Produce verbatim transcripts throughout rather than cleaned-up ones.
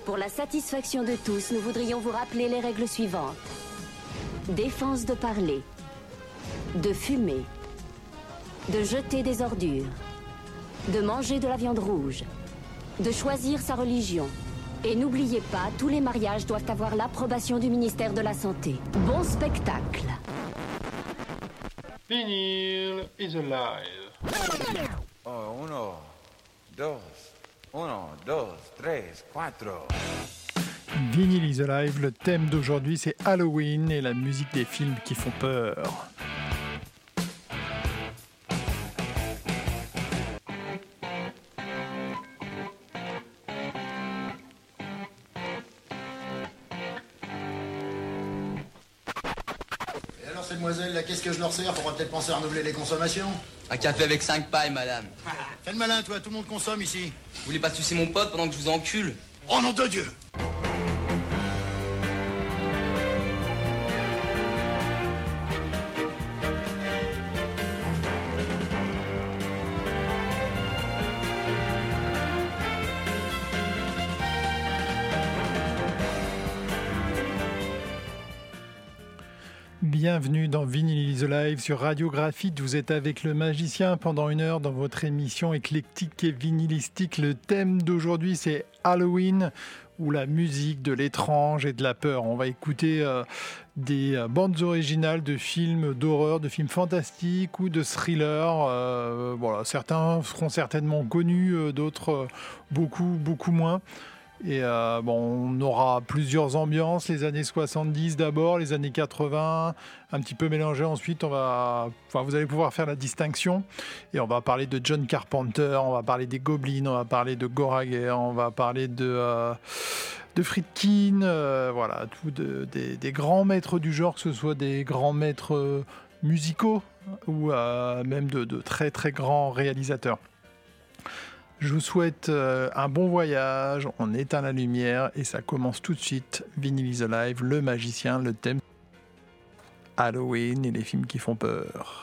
Pour la satisfaction de tous, nous voudrions vous rappeler les règles suivantes. Défense de parler, de fumer, de jeter des ordures, de manger de la viande rouge, de choisir sa religion. Et n'oubliez pas, tous les mariages doivent avoir l'approbation du ministère de la Santé. Bon spectacle. Vinyl is alive. Oh, uno, dos, uno, dos, tres, cuatro. Vinyl is alive, le thème d'aujourd'hui c'est Halloween et la musique des films qui font peur. Mademoiselle, là, qu'est-ce que je leur sers? Faudra peut-être penser à renouveler les consommations. Un café avec cinq pailles, madame. Fais le malin, toi, tout le monde consomme ici. Vous voulez pas sucer mon pote pendant que je vous encule? Oh nom de Dieu! Bienvenue dans Vinyl is Alive sur Radio Graphite. Vous êtes avec le magicien pendant une heure dans votre émission éclectique et vinylistique. Le thème d'aujourd'hui, c'est Halloween ou la musique de l'étrange et de la peur. On va écouter euh, des euh, bandes originales de films d'horreur, de films fantastiques ou de thrillers. Euh, voilà, certains seront certainement connus, euh, d'autres euh, beaucoup, beaucoup moins. Et euh, bon, on aura plusieurs ambiances, les années soixante-dix d'abord, les années quatre-vingts, un petit peu mélangées ensuite. On va, enfin, vous allez pouvoir faire la distinction. Et on va parler de John Carpenter, on va parler des Goblins, on va parler de Goraguer, on va parler de, euh, de Friedkin, euh, voilà, tout de, des, des grands maîtres du genre, que ce soit des grands maîtres musicaux ou euh, même de, de très très grands réalisateurs. Je vous souhaite un bon voyage, on éteint la lumière et ça commence tout de suite. Vinyl is Alive, le magicien, le thème Halloween et les films qui font peur.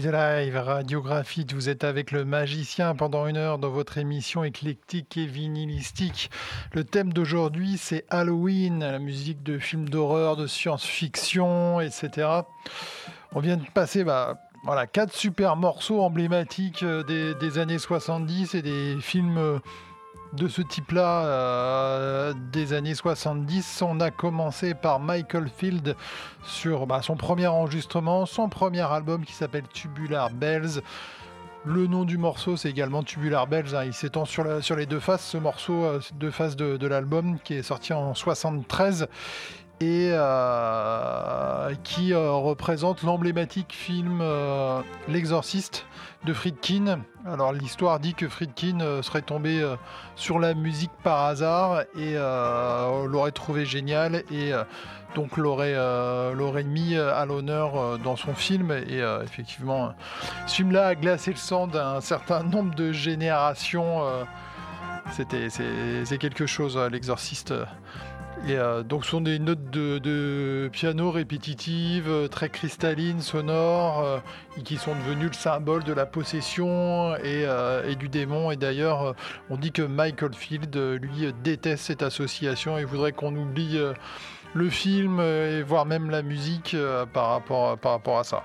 Live, radiographie, vous êtes avec le magicien pendant une heure dans votre émission éclectique et vinylistique. Le thème d'aujourd'hui, c'est Halloween, la musique de films d'horreur, de science-fiction, et cetera. On vient de passer bah, voilà, quatre super morceaux emblématiques des, des années soixante-dix et des films de ce type-là euh, des années soixante-dix. On a commencé par Michael Field sur bah, son premier enregistrement, son premier album qui s'appelle Tubular Bells. Le nom du morceau, c'est également Tubular Bells. Hein. Il s'étend sur, la, sur les deux faces, ce morceau, euh, deux faces de, de l'album qui est sorti en soixante-treize et euh, qui euh, représente l'emblématique film euh, L'Exorciste de Friedkin. Alors l'histoire dit que Friedkin euh, serait tombé euh, sur la musique par hasard et euh, l'aurait trouvé génial et euh, donc l'aurait, euh, l'aurait mis à l'honneur euh, dans son film. Et euh, effectivement, ce film-là a glacé le sang d'un certain nombre de générations. Euh, c'était, c'est, c'est quelque chose, L'Exorciste. Et euh, donc ce sont des notes de, de piano répétitives, euh, très cristallines, sonores, euh, et qui sont devenues le symbole de la possession et, euh, et du démon. Et d'ailleurs, euh, on dit que Michael Field, euh, lui, euh, déteste cette association et voudrait qu'on oublie euh, le film euh, et voire même la musique euh, par rapport, par rapport à ça.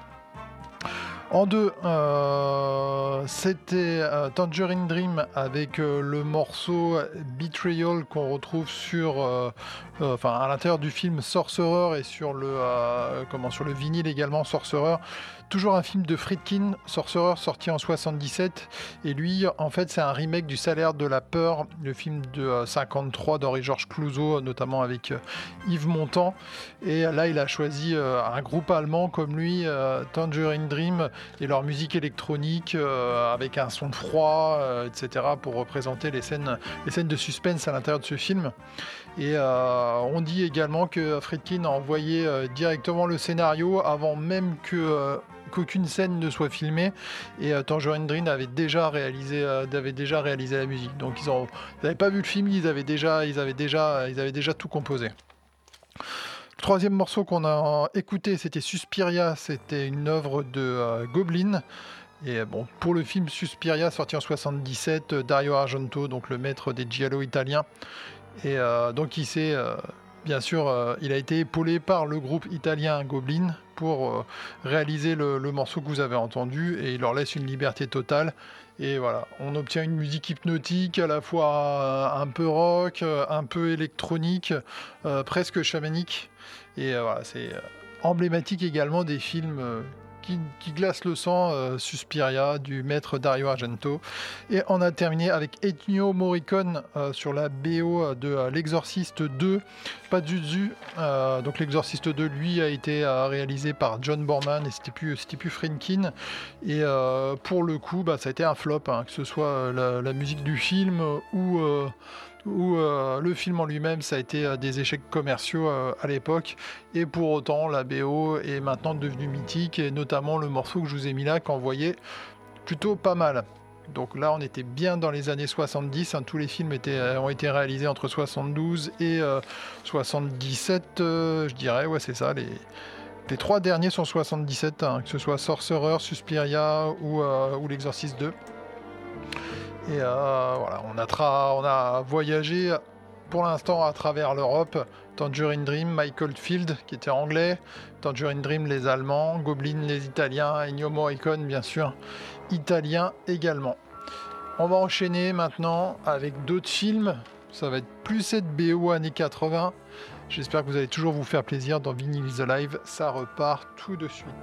En deux, euh, c'était euh, Tangerine Dream avec euh, le morceau Betrayal qu'on retrouve sur, euh, euh, enfin à l'intérieur du film Sorcerer et sur le, euh, comment, sur le vinyle également Sorcerer. Toujours un film de Friedkin, Sorcerer, sorti en soixante-dix-sept. Et lui, en fait, c'est un remake du Salaire de la peur, le film de euh, cinquante-trois d'Henri-Georges Clouzot, notamment avec euh, Yves Montand. Et là, il a choisi euh, un groupe allemand comme lui, euh, Tangerine Dream, et leur musique électronique euh, avec un son froid, euh, et cetera, pour représenter les scènes, les scènes de suspense à l'intérieur de ce film. Et euh, on dit également que Friedkin a envoyé euh, directement le scénario avant même que... Euh, qu'aucune scène ne soit filmée et euh, Tangerine Dream avait déjà réalisé euh, avait déjà réalisé la musique. Donc ils ont ils n'avaient pas vu le film, ils avaient déjà ils avaient déjà ils avaient déjà tout composé. Le troisième morceau qu'on a écouté, c'était Suspiria, c'était une œuvre de euh, Goblin. Et bon, pour le film Suspiria sorti en soixante-dix-sept, Dario Argento, donc le maître des giallo italiens. Et euh, donc il s'est euh, bien sûr, euh, il a été épaulé par le groupe italien Goblin pour euh, réaliser le, le morceau que vous avez entendu et il leur laisse une liberté totale. Et voilà, on obtient une musique hypnotique, à la fois euh, un peu rock, euh, un peu électronique, euh, presque chamanique. Et euh, voilà, c'est euh, emblématique également des films euh, qui, qui glacent le sang, euh, Suspiria du maître Dario Argento. Et on a terminé avec Ennio Morricone euh, sur la B O de euh, L'Exorciste deux, Pazuzu. Euh, donc L'Exorciste deux, lui, a été euh, réalisé par John Borman et c'était plus, c'était plus Friedkin. Et euh, pour le coup, bah, ça a été un flop, hein, que ce soit euh, la, la musique du film ou... Euh, où euh, le film en lui-même, ça a été euh, des échecs commerciaux euh, à l'époque, et pour autant la B O est maintenant devenue mythique, et notamment le morceau que je vous ai mis là, qu'en voyait plutôt pas mal. Donc là, on était bien dans les années soixante-dix, hein, tous les films étaient, euh, ont été réalisés entre soixante-douze et euh, soixante-dix-sept, euh, je dirais, ouais c'est ça, les... Les trois derniers sont soixante-dix-sept, hein, que ce soit Sorcerer, Suspiria ou, euh, ou L'Exorciste deux. Et euh, voilà, on a, tra- on a voyagé pour l'instant à travers l'Europe. Tangerine Dream, Michael Field qui était anglais, Tangerine Dream les Allemands, Goblin les Italiens, Ennio Morricone bien sûr, italien également. On va enchaîner maintenant avec d'autres films, ça va être plus cette B O années quatre-vingts. J'espère que vous allez toujours vous faire plaisir dans Vinyl is Alive, ça repart tout de suite.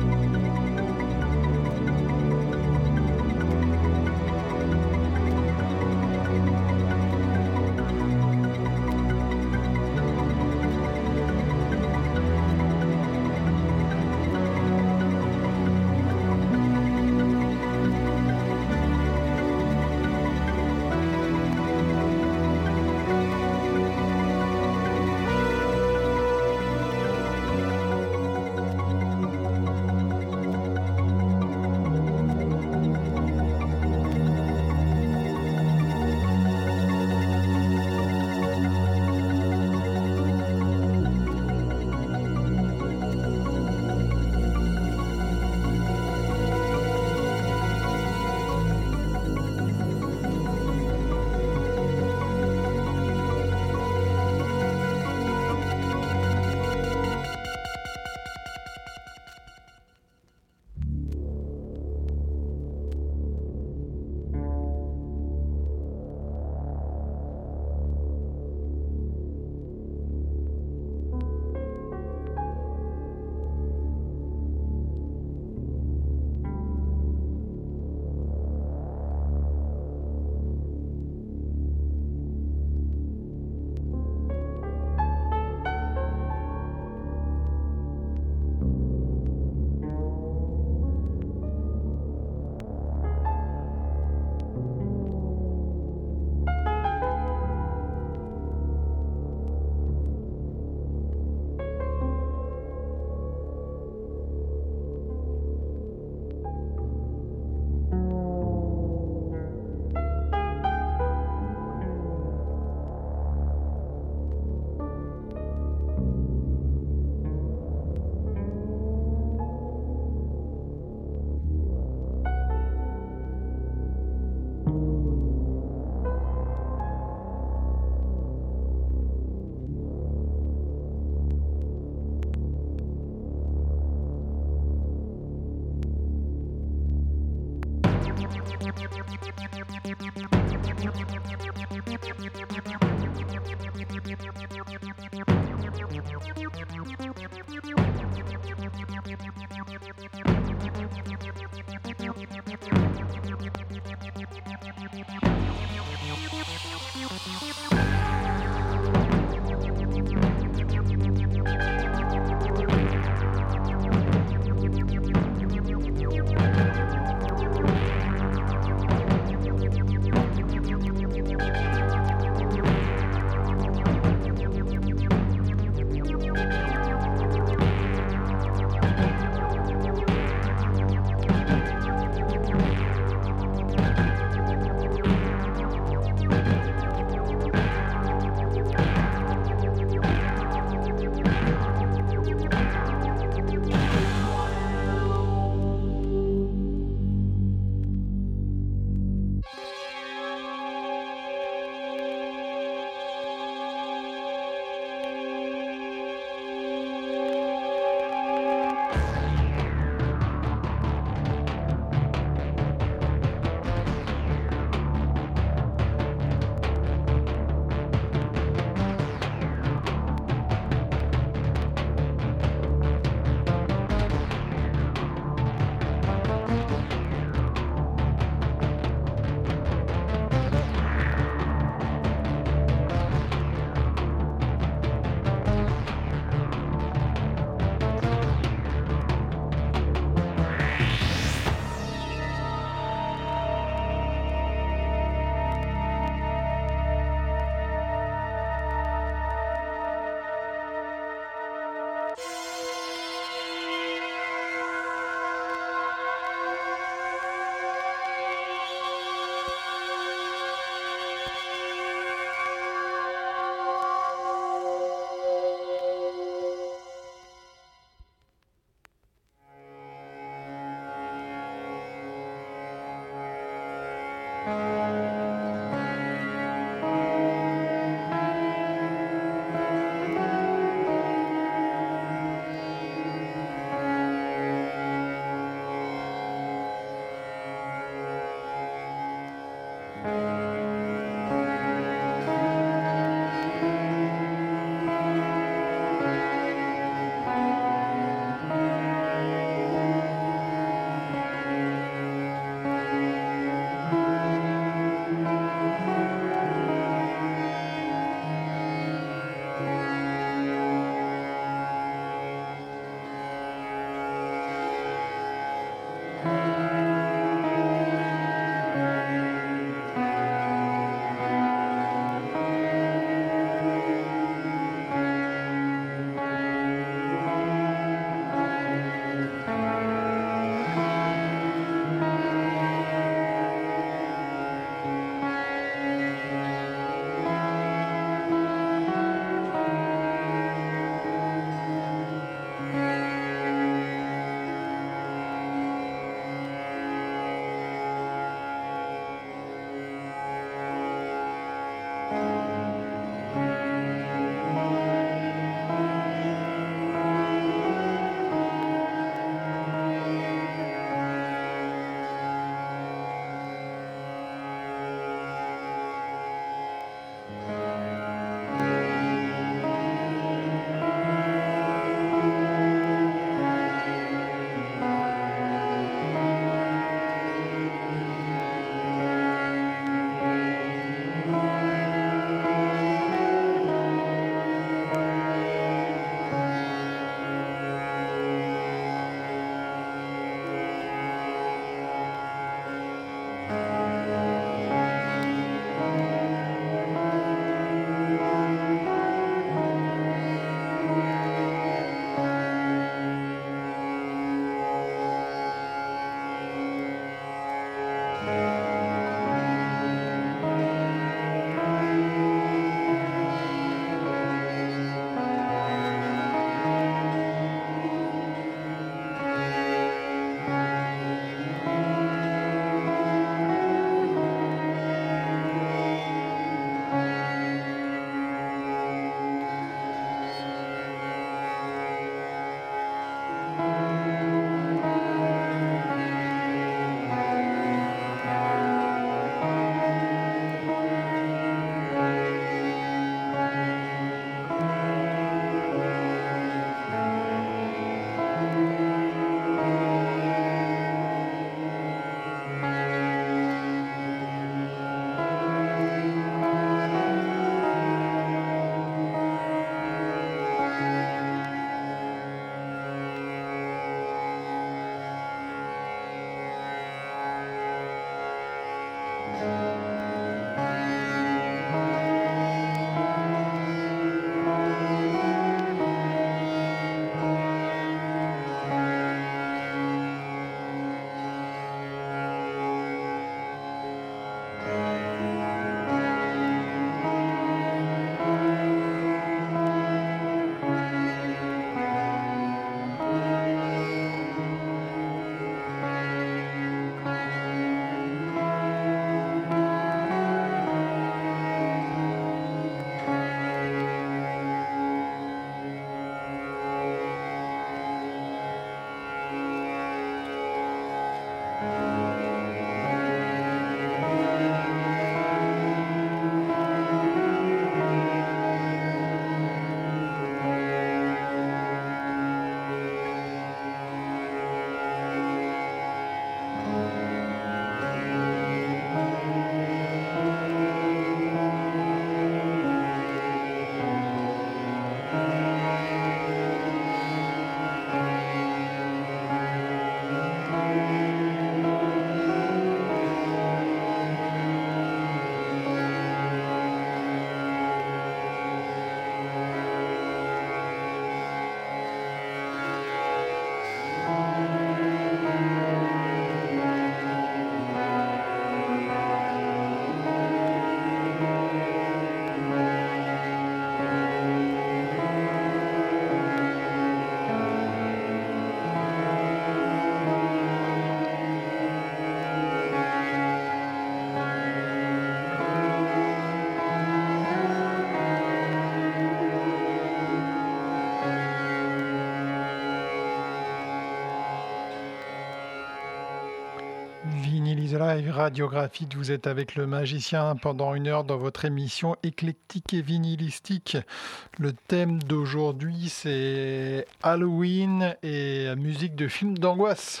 Live, radiographie, vous êtes avec le magicien pendant une heure dans votre émission éclectique et vinylistique. Le thème d'aujourd'hui, c'est Halloween et musique de films d'angoisse.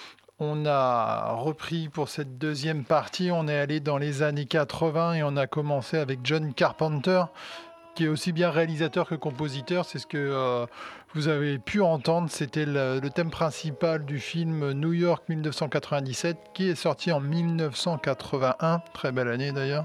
On a repris pour cette deuxième partie, on est allé dans les années quatre-vingts et on a commencé avec John Carpenter, qui est aussi bien réalisateur que compositeur. C'est ce que euh, vous avez pu entendre. C'était le, le thème principal du film New York dix-neuf cent quatre-vingt-dix-sept, qui est sorti en dix-neuf cent quatre-vingt-un. Très belle année d'ailleurs.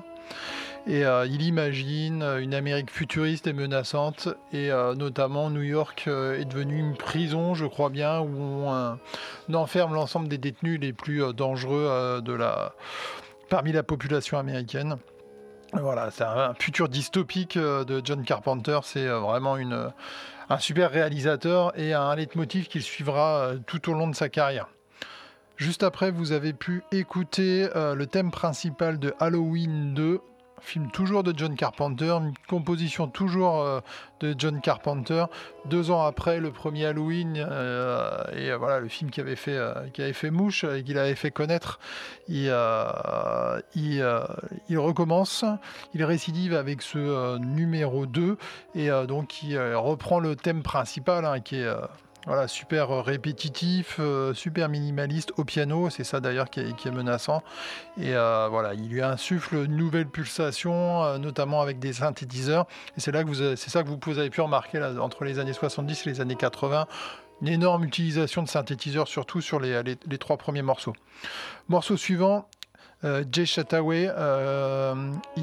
Et euh, il imagine une Amérique futuriste et menaçante. Et euh, notamment New York euh, est devenue une prison, je crois bien, où on, euh, on enferme l'ensemble des détenus les plus euh, dangereux euh, de la, parmi la population américaine. Voilà, c'est un futur dystopique de John Carpenter. C'est vraiment une, un super réalisateur et un leitmotiv qu'il suivra tout au long de sa carrière. Juste après, vous avez pu écouter le thème principal de Halloween deux, film toujours de John Carpenter, une composition toujours euh, de John Carpenter, deux ans après le premier Halloween, euh, et euh, voilà, le film qui avait fait, euh, qui avait fait mouche et qu'il avait fait connaître, il, euh, il, euh, il recommence, il récidive avec ce euh, numéro deux, et euh, donc il euh, reprend le thème principal, hein, qui est... Euh, Voilà, super répétitif, euh, super minimaliste au piano, c'est ça d'ailleurs qui est, qui est menaçant. Et euh, voilà, il lui insuffle une nouvelle pulsation, euh, notamment avec des synthétiseurs. Et c'est là que vous, avez, c'est ça que vous, vous avez pu remarquer là, entre les années soixante-dix et les années quatre-vingts, une énorme utilisation de synthétiseurs, surtout sur les, les, les trois premiers morceaux. Morceau suivant. Euh, Jay Chataway, euh,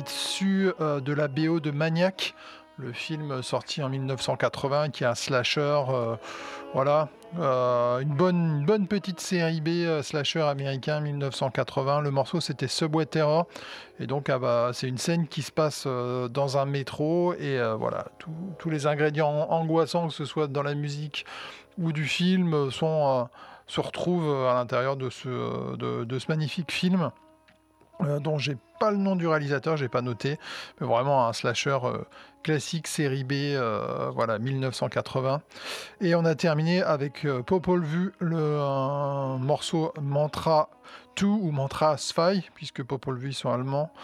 issu euh, de la B O de Maniac, le film sorti en dix-neuf cent quatre-vingts, qui est un slasher, euh, voilà, euh, une, bonne, une bonne petite série B euh, slasher américain dix-neuf cent quatre-vingts. Le morceau, c'était Subway Terror, et donc ah bah, c'est une scène qui se passe euh, dans un métro, et euh, voilà, tous les ingrédients angoissants, que ce soit dans la musique ou du film, sont, euh, se retrouvent à l'intérieur de ce, de, de ce magnifique film. Euh, dont j'ai pas le nom du réalisateur, j'ai pas noté, mais vraiment un slasher euh, classique, série B, euh, voilà, dix-neuf cent quatre-vingts. Et on a terminé avec euh, Popol Vuh, le un morceau Mantra deux ou Mantra deux, puisque Popol Vuh sont allemands,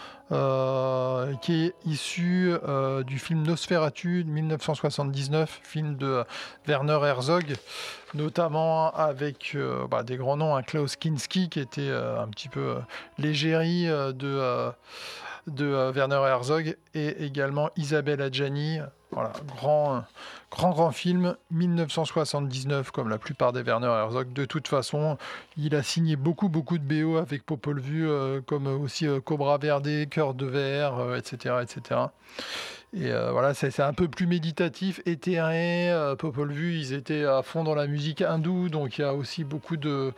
euh, qui est issu euh, du film Nosferatu de dix-neuf cent soixante-dix-neuf, film de Werner Herzog, notamment avec euh, bah, des grands noms, hein, Klaus Kinski, qui était euh, un petit peu euh, l'égérie euh, de, euh, de euh, Werner Herzog, et également Isabelle Adjani. Voilà, grand, grand, grand film, dix-neuf cent soixante-dix-neuf, comme la plupart des Werner Herzog. De toute façon, il a signé beaucoup, beaucoup de B O avec Popol Vuh, euh, comme aussi euh, Cobra Verde, Cœur de Verre, euh, et cetera, et cetera. Et euh, voilà, c'est, c'est un peu plus méditatif, éthéré. Euh, Popol Vuh, ils étaient à fond dans la musique hindoue, donc il y a aussi beaucoup de...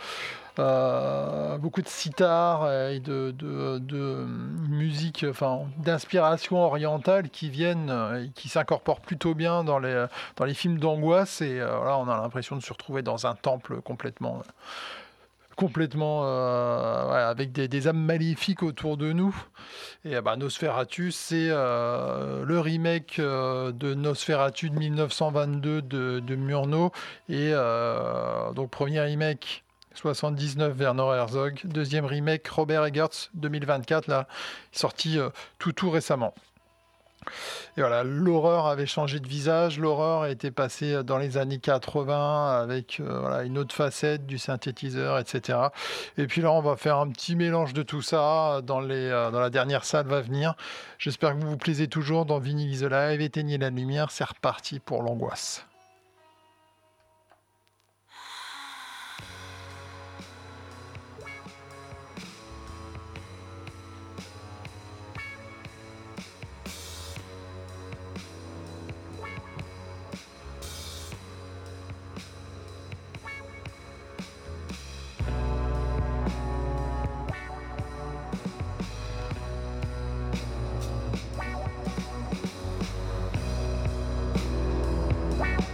Euh, beaucoup de sitar et de, de, de musique, enfin d'inspiration orientale qui viennent et qui s'incorporent plutôt bien dans les, dans les films d'angoisse. Et euh, là, on a l'impression de se retrouver dans un temple complètement, complètement euh, ouais, avec des, des âmes maléfiques autour de nous. Et bah, Nosferatu, c'est euh, le remake euh, de Nosferatu de dix-neuf cent vingt-deux de, de Murnau. Et euh, donc, premier remake soixante-dix-neuf, Werner Herzog. Deuxième remake, Robert Eggers, deux mille vingt-quatre, là, sorti euh, tout tout récemment. Et voilà, l'horreur avait changé de visage. L'horreur était passée dans les années quatre-vingts avec euh, voilà, une autre facette du synthétiseur, et cetera. Et puis là, on va faire un petit mélange de tout ça dans, les, euh, dans la dernière salle va venir. J'espère que vous vous plaisez toujours dans Vinyl is the Live. Éteignez la lumière, c'est reparti pour l'angoisse. Wow.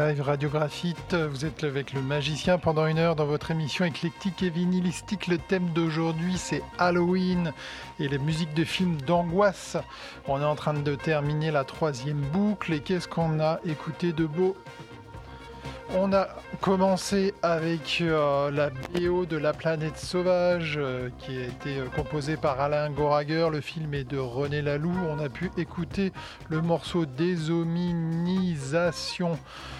Live, Radio Graphite. Vous êtes avec le magicien pendant une heure dans votre émission éclectique et vinylistique. Le thème d'aujourd'hui, c'est Halloween et les musiques de films d'angoisse. On est en train de terminer la troisième boucle. Et qu'est-ce qu'on a écouté de beau ? On a commencé avec euh, la B O de La Planète Sauvage euh, qui a été euh, composée par Alain Goraguer. Le film est de René Laloux. On a pu écouter le morceau Déshominisation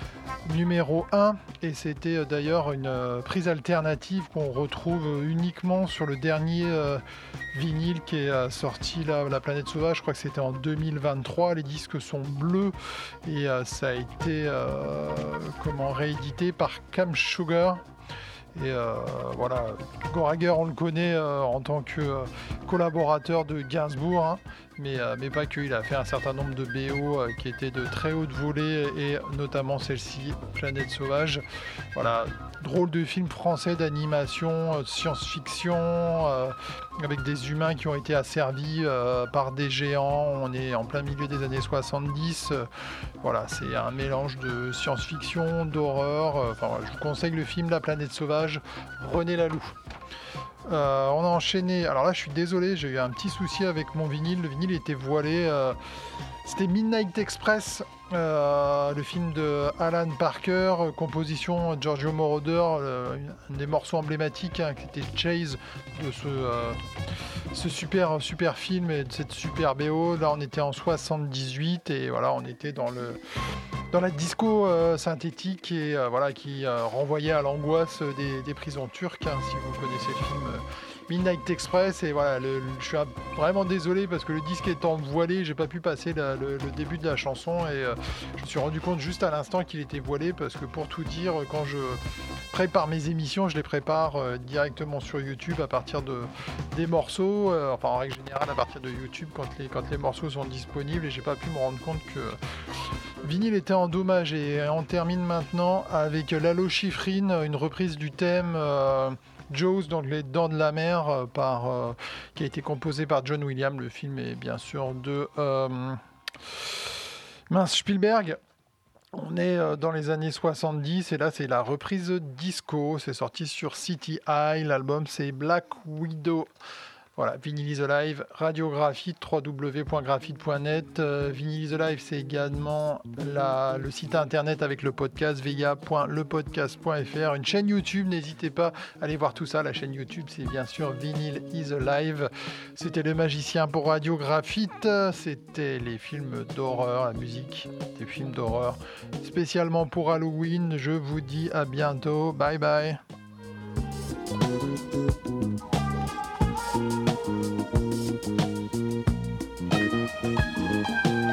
numéro un et c'était euh, d'ailleurs une euh, prise alternative qu'on retrouve euh, uniquement sur le dernier euh, vinyle qui est euh, sorti là, La Planète Sauvage. Je crois que c'était en deux mille vingt-trois. Les disques sont bleus et euh, ça a été euh, comment réédité par Cam Sugar. Et euh, voilà, Goraguer, on le connaît euh, en tant que euh, collaborateur de Gainsbourg, hein, mais, euh, mais pas que. Il a fait un certain nombre de B O euh, qui étaient de très haute volée, et notamment celle-ci, Planète Sauvage. Voilà, drôle de film français d'animation, euh, science-fiction, euh, avec des humains qui ont été asservis euh, par des géants. On est en plein milieu des années soixante-dix. Euh, voilà, c'est un mélange de science-fiction, d'horreur. Euh, enfin, voilà, je vous conseille le film La Planète Sauvage, René Laloux. Euh, on a enchaîné. Alors là, je suis désolé, j'ai eu un petit souci avec mon vinyle. Le vinyle était voilé. Euh, c'était Midnight Express, euh, le film de Alan Parker, composition Giorgio Moroder, euh, un des morceaux emblématiques, hein, qui était Chase, de ce, euh, ce super, super film et de cette super B O. Là, on était en soixante-dix-huit et voilà, on était dans le dans la disco euh, synthétique et euh, voilà, qui euh, renvoyait à l'angoisse des, des prisons turques, hein, si vous connaissez le film euh, Midnight Express. Et voilà, le, le, je suis un, vraiment désolé parce que le disque étant voilé, j'ai pas pu passer la, le, le début de la chanson et euh, je me suis rendu compte juste à l'instant qu'il était voilé, parce que pour tout dire, quand je prépare mes émissions, je les prépare euh, directement sur YouTube à partir de des morceaux, euh, enfin en règle générale à partir de YouTube quand les, quand les morceaux sont disponibles, et j'ai pas pu me rendre compte que vinyle était en dommage. Et on termine maintenant avec Lalo Schifrin, une reprise du thème euh, Jaws, donc Les Dents de la Mer, euh, par, euh, qui a été composé par John Williams. Le film est bien sûr de euh, mince, Spielberg. On est euh, dans les années soixante-dix et là c'est la reprise disco. C'est sorti sur City High. L'album c'est Black Widow. Voilà, Vinyl is Alive, Radio Graphite, w w w point graphite point net. Euh, Vinyl is Alive, c'est également la, le site internet avec le podcast, v i a point le podcast point f r. Une chaîne YouTube, n'hésitez pas à aller voir tout ça. La chaîne YouTube, c'est bien sûr Vinyl is Alive. C'était le magicien pour Radio Graphite. C'était les films d'horreur, la musique des films d'horreur. Spécialement pour Halloween, je vous dis à bientôt. Bye bye. Thank you.